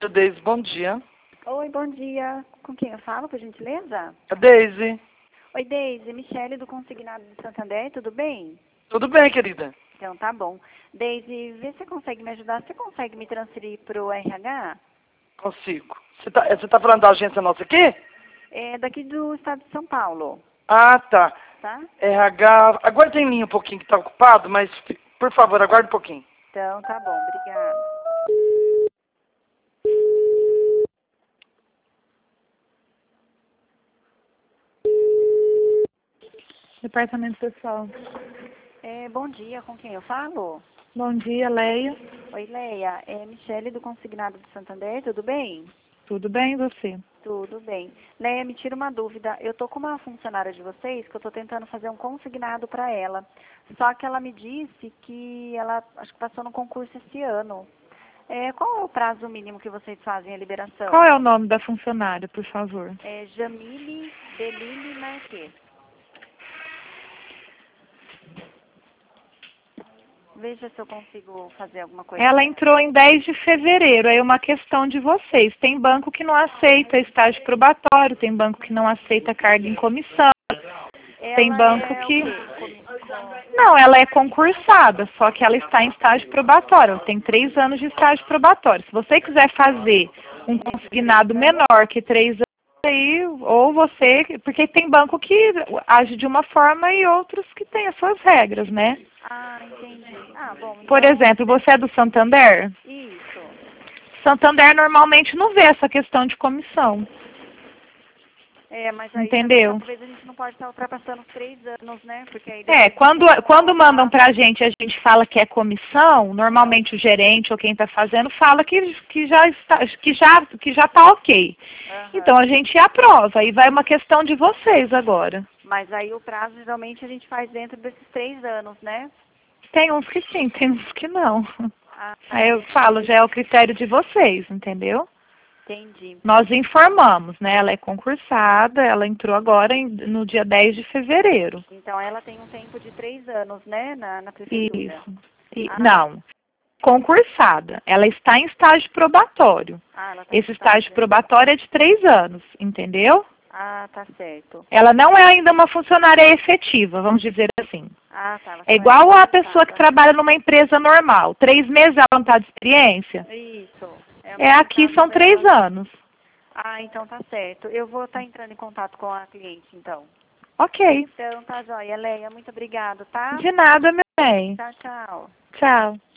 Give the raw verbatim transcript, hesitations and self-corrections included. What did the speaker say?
Deise, bom dia. Oi, bom dia. Com quem eu falo, por gentileza? A Deise. Oi, Deise. Michele do Consignado de Santander, tudo bem? Tudo bem, querida? Então, tá bom. Deise, vê se você consegue me ajudar. Você consegue me transferir para o R H? Consigo. Você tá, você tá falando da agência nossa aqui? É daqui do estado de São Paulo, Ah, tá. tá? R H. Aguarda em mim um pouquinho que tá ocupado, mas por favor, aguarde um pouquinho. Então, tá bom. Obrigada. Departamento pessoal. É, bom dia. Com quem eu falo? Bom dia, Leia. Oi, Leia. É Michele do Consignado de Santander, tudo bem? Tudo bem, e você? Tudo bem. Leia, me tira uma dúvida. Eu tô com uma funcionária de vocês que eu tô tentando fazer um consignado para ela. Só que ela me disse que ela acho que passou no concurso esse ano. É, qual é o prazo mínimo que vocês fazem a liberação? Qual é o nome da funcionária, por favor? É Jamile Belili Marques. Veja se eu consigo fazer alguma coisa. Ela entrou em dez de fevereiro, aí é uma questão de vocês. Tem banco que não aceita estágio probatório, tem banco que não aceita carga em comissão, Ela tem banco é o que... quê? Comissão. Não, ela é concursada, só que ela está em estágio probatório, ela tem três anos de estágio probatório. Se você quiser fazer um consignado menor que três anos, aí, ou você... Porque tem banco que age de uma forma e outros que têm as suas regras, né? Ah, entendi. Ah, bom. Por então- exemplo, você é do Santander? Isso. Santander normalmente não vê essa questão de comissão. É, mas aí Entendeu? também, talvez a gente não pode estar ultrapassando os três anos, né? Porque aí É, depois quando, você- quando mandam pra gente, a gente fala que é comissão, normalmente o gerente ou quem está fazendo fala que, que já está, que já, que já está ok. Aham. Então a gente aprova, aí vai uma questão de vocês agora. Mas aí o prazo, geralmente, a gente faz dentro desses três anos, né? Tem uns que sim, tem uns que não. Ah, tá. Aí eu falo, já é o critério de vocês, entendeu? Entendi. Nós informamos, né? Ela é concursada, ela entrou agora em- no dia dez de fevereiro. Então, ela tem um tempo de três anos, né? Na, na prefeitura. Isso. E- Ah. Não, concursada. Ela está em estágio probatório. Ah, ela tá em Esse estágio probatório é de três anos, entendeu? Ah, tá certo. Ela não é ainda uma funcionária efetiva, vamos dizer assim. Ah, tá. Ela É só igual a concursada. pessoa que trabalha numa empresa normal. Três meses ela não está de experiência? Isso. É, aqui são três anos. Ah, então tá certo. Eu vou estar entrando em contato com a cliente, então. Ok. Então, tá joia. Leia, muito obrigada, tá? De nada, meu bem. Tchau, tchau. Tchau.